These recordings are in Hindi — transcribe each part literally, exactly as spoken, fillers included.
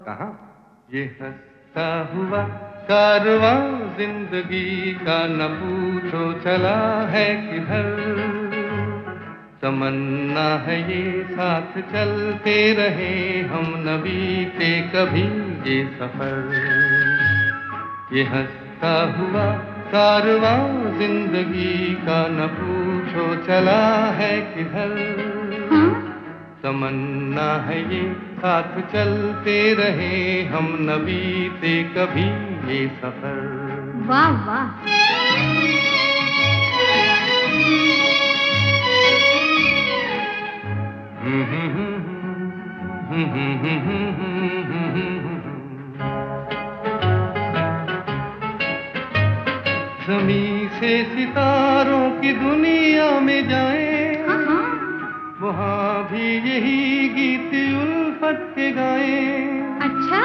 कहाँ ये हंसता हुआ कारवां जिंदगी का न पूछो चला है किधर। तमन्ना है ये साथ चलते रहे हम न बीते कभी ये सफर। ये हंसता हुआ कारवां जिंदगी का न पूछो चला है किधर। तमन्ना है ये साथ चलते रहे हम न बीते कभी ये सफर। वाह वाह। ज़मीं से सितारों की दुनिया में जाएं, वहाँ भी यही गीत उल्फत के गाएं। अच्छा।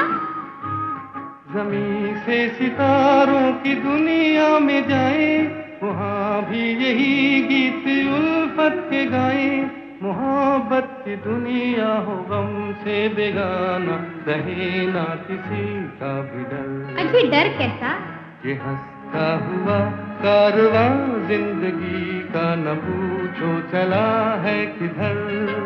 ज़मीं से सितारों की दुनिया में जाएं, वहाँ भी यही गीत उल्फत के गाएं। मोहब्बत की दुनिया हो गम से बेगाना, रहे ना किसी का भी डर। अभी डर कैसा? ये हंसता हुआ कारवां जिंदगी का न पूछो चला है किधर।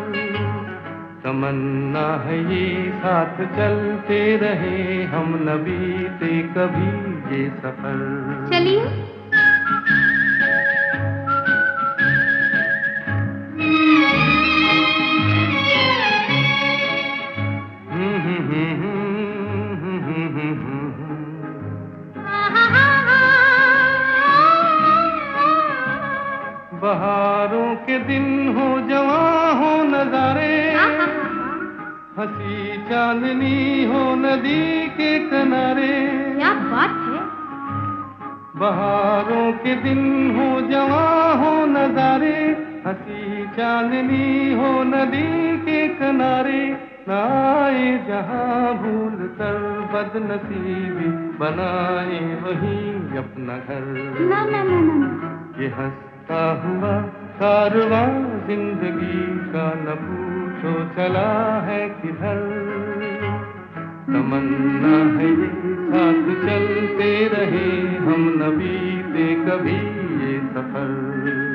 तमन्ना है ये साथ चलते रहे हम न बीते कभी ये सफर। चलिए। बहारों के दिन हो जवां हो नजारे, हंसी चांदनी हो नदी के किनारे। क्या बात है। बहारों के दिन हो जवां हो नजारे, हंसी चांदनी हो नदी के किनारे। आए जहां भूल कर बदनसीबी, बनाए वहीं अपना घर। ना ना ना ना। ये हंसता हुआ कारवां जिंदगी का न पूछो चला है किधर। तमन्ना है ये साथ चलते रहे हम न बीते कभी ये सफर।